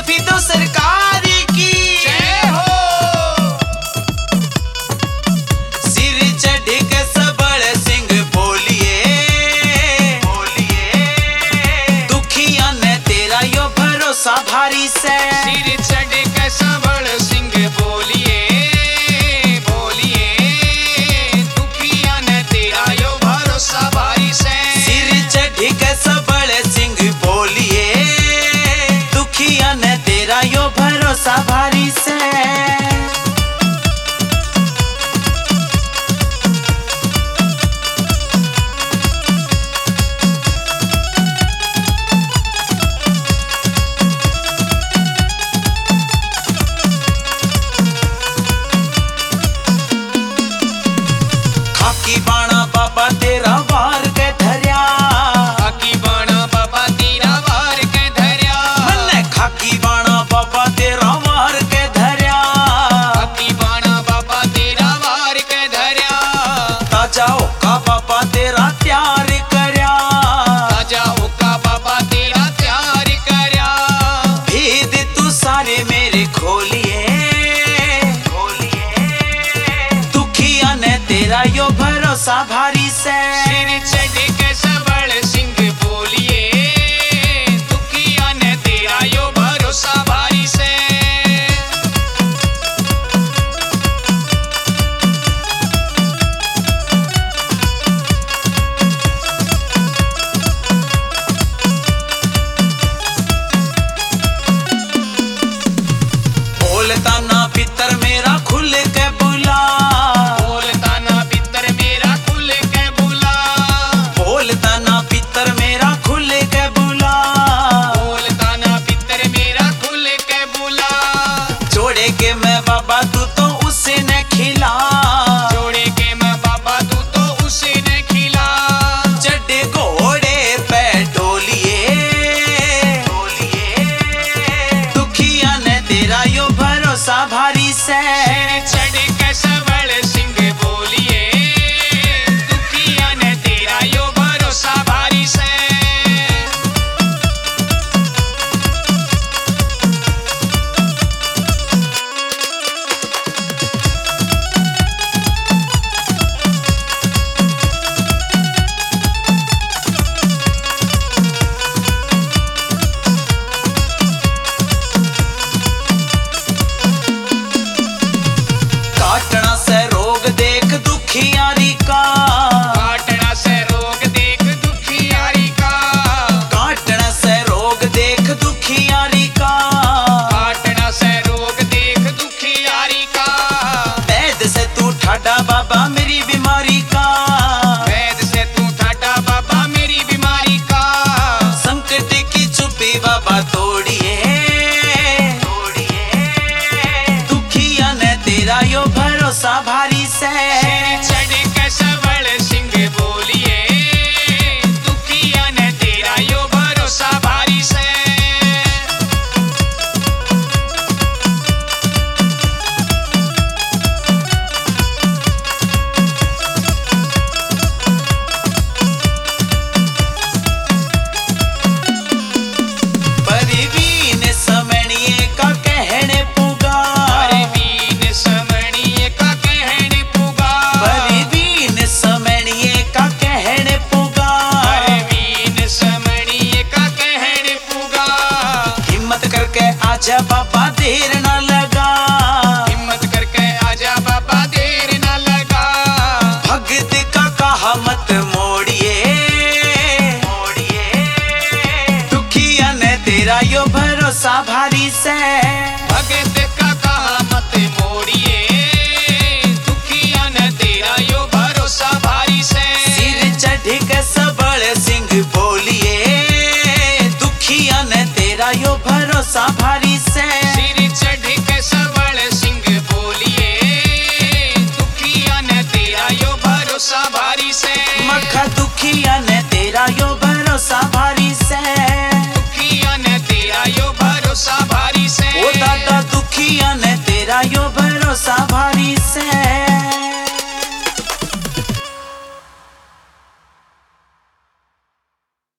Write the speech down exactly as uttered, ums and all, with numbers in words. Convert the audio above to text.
जुल्फी तो सरकारी की जय हो। सिर चढ़ के सबल सिंह बोलिए बोलिए, दुखिया ने तेरा यो भरोसा भारी से। सिर चढ़ के सबल सिंह बोलिए बोलिए, दुखिया ने तेरा यो भरोसा भारी से। सिर चढ़ के सबल सिंह बोलिए, दुखिया ने तेरा यो भरोसा भारी से। खाकी बाणा बाबा तेरा वार के धर्या, खाकी बाणा बाबा तेरा वार के धर्या, मन्ने खाकी बाणा बाबा तेरा वार के धर्या। खाकी बाणा बाबा तेरा वार के धर्या, ताजा होका बाबा तेरा त्यार करया, ताजा होका बाबा तेरा त्यार करया। भेद तू सारे मेरे खोलिए खोलिए, दुखिया ने तेरा यो भरोसा भारी से। सिर चढ़ के सबल सिंह बोलिए, दुखिया ने तेरा यो भरोसा भारी से। बोलता ना पितर मेरा खुल के बुला, बोलता ना पितर मेरा खुल के बुला, बोलता ना पितर मेरा खुल के बुला। बोलता ना पितर मेरा खुल के बुला। जोड़े के मैं बाबा तू तो उसने खिला, जोड़े के मैं बाबा तू तो उसने खिला। चढ़े घोड़े पे डोलिए डोलिए, दुखिया ने तेरा यो भरोसा भारी से। सिर चढ़ के सबल सिंह बोलिए, दुखिया ने तेरा यो भरोसा भारी से। काटना से रोग देख दुखियारी का, काटना से रोग देख दुखियारी का, काटना से रोग देख दुखियारी का। काटना से रोग देख दुखियारी का। वैद से तू ठाडा बाबा मेरी बीमारी का, वैद से तू ठाटा बाबा मेरी बीमारी का। संकट की चुप्पी बाबा तोड़िए तोड़िए, दुखिया ने तेरा यो भरोसा भारी से। सिर चढ़ के सबल सिंह बोलिए, दुखिया ने तेरा यो भरोसा भारी से। परवीन समणिए का कहने पुगा, परवीन समणिए का कहने पुगा, परवीन समणिए का कहने पुगा। परवीन समणिए का कहने पुगा। हिम्मत करके आजा बाबा देर ना लगा, हिम्मत करके आजा बाबा देर न लगा। भगत का कहा मत मोड़िए मोड़िए, दुखिया ने तेरा यो भरोसा भारी से। भगत का कहा मत मोड़िए, दुखिया ने तेरा यो भरोसा भारी से। सिर चढ़ के सबल सिंह बोलिए, दुखिया ने तेरा यो भरोसा भारी से। सिर चढ़ के सबल सिंह बोलिए, दुखिया ने तेरा यो भरोसा भारी से। मखा दुखिया ने तेरा यो भरोसा भारी से, दुखिया ने तेरा यो भरोसा भारी से। सिर चढ़ के सबल सिंह बोलिए, दुखिया ने तेरा यो भरोसा भारी से। सिर चढ़ के सबल सिंह बोलिए, दुखिया ने तेरा यो भरोसा भारी से। सिर चढ़ के सबल सिंह बोलिए, दुखिया ने तेरा यो भरोसा भारी से। मखा दुखिया ने तेरा यो भरोसा भारी से, मखा दुखिया ने तेरा यो भरोसा भारी से। ओ दादा दुखिया ने तेरा यो भरोसा भारी